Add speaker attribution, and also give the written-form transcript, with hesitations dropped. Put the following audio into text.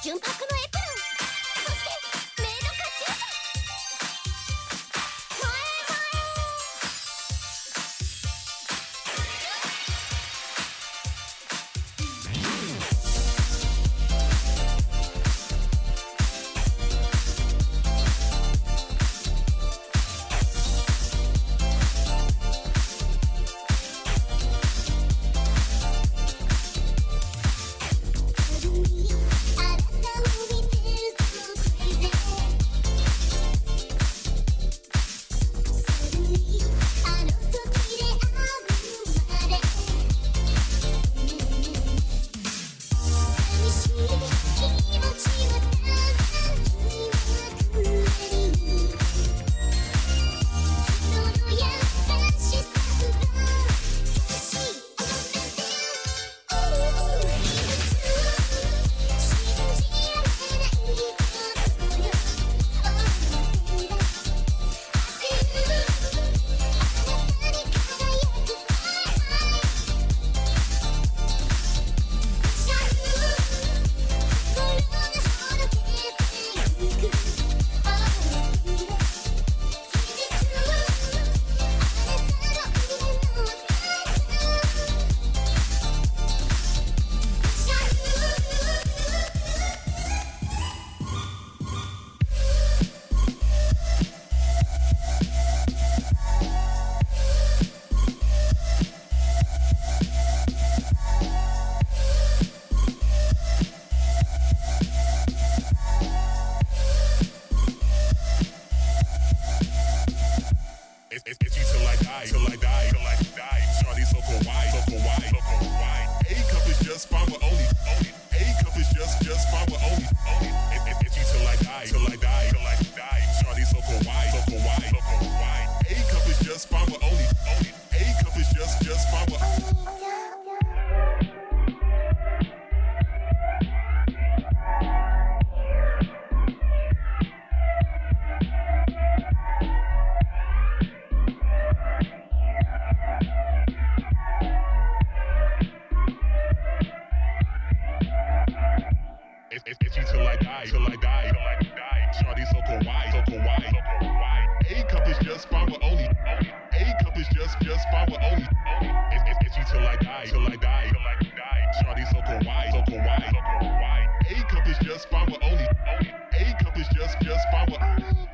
Speaker 1: 純白のエプロン、そしてメイドカチューシャ。
Speaker 2: It's you till I die, till I die, till I die. Shawty so kawaii, so kawaii, so kawaii. A cup is just fine with only. A cup is just fine with only. It's you till I die, till I die, till I die. Shawty so kawaii, so kawaii, so kawaii. A cup is just fine with only. A cup is just fine with only. It's you till I die, till I die, till I die. Shawty so kawaii, so kawaii, so kawaii. A cup is just fine with only. A cup is just fine with only. It's you till I die, till I die, till I die. Shawty so kawaii, so kawaii, so kawaii. A cup is just fine with only. A cup is just fine with.